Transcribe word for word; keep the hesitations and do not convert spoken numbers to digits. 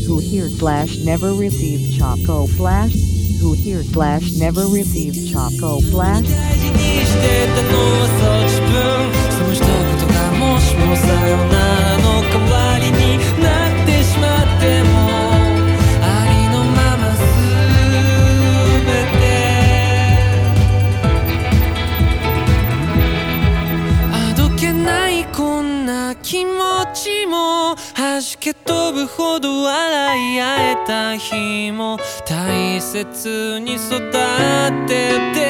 Who here slash never received Choco Flash? Who here slash never received Choco Flash? 大事にしてたのはそう自分その一言がもしもさよならの代わりになってしまってもありのまま全てあどけないこんな気持ちも弾け飛ぶほど笑い合えた日も大切に育てて